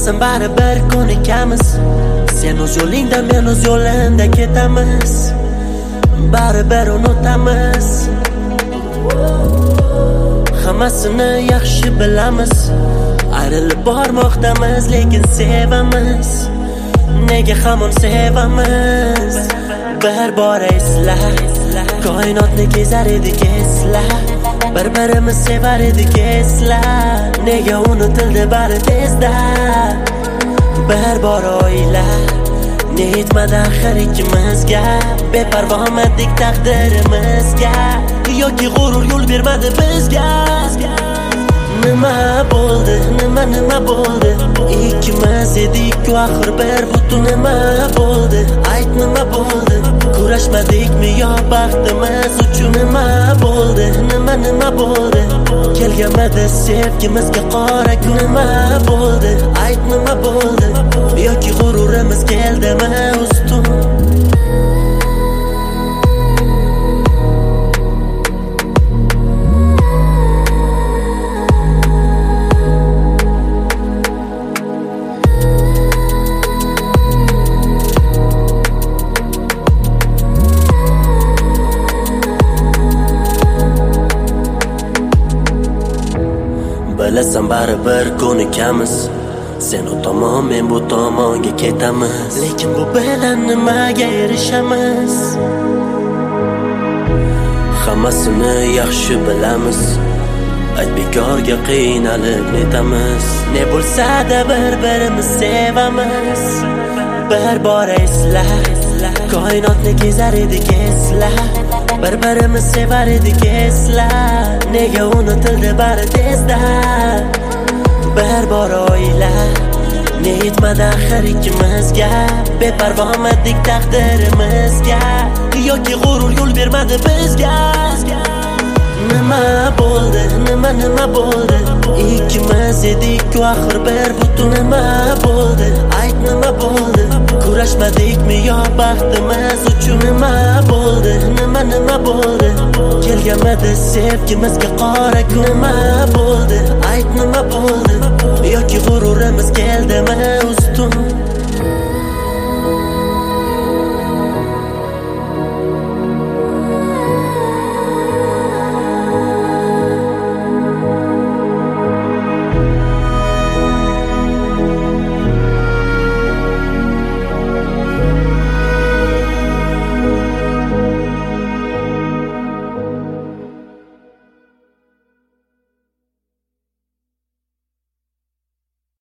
Bilasan baribir ko'nikamiz. Sen o'z yo'lingda, men o'z yo'limda ketamiz. Baribir unutamiz. Hammasini yaxshi bilamiz. Ayrilib bormoqdamiz, lekin sevamiz. Nega hamon sevamiz? Bir bor esla, koinotni kezar edik esla. Bir-birimiz sevar edik esla. Nega unutildi bari tezda? Bir bor o'yla, ne yetmadi axir ikkimizga. Beparvomidik taqdirimizga, yoki g'urur yo'l bermadi bizga. Nima bo'ldi, nima bo'ldi? Ikkimiz edik-ku axir bir butun. Nima bo'ldi? Ayt, nima bo'ldi? Kurashmadikmi yo baxtimiz uchun? Nima bo'ldi, nima bo'ldi? Kelganmidi sevgimizga qora kun? Nima bo'ldi? Ayt, nima bo'ldi? Yoki g'ururimiz keldimi ustun? Bilasan baribir ko'nikamiz. Sen u tomon, men bu tomonga ketamiz. Lekin bu bilan nimaga erishamiz? Hammasini yaxshi bilamiz. Ayt, bekorga qiynalib netamiz. Ne bo'lsa-da bir-birimiz sevamiz. Bir bor esla, koinotni kezar edik esla. Bir-birimiz sevar edik esla. Nega unutildi bari tezda? Bir bor o'yla, ne yetmadi axir ikkimizga. Beparvomidik taqdirimizga, yoki g'urur yo'l bermadi bizga. Nima bo'ldi, nima bo'ldi? Ikkimiz edik-ku axir bir butun. Nima bo'ldi? Ayt, nima bo'ldi? Kurashmadikmi yo baxtimiz uchun? Nima bo'ldi, nima bo'ldi? Kelganmidi sevgimizga qora kun? Nima bo'ldi? Ayt, nima bo'ldi? Yoki g'ururimiz keldimi ustun?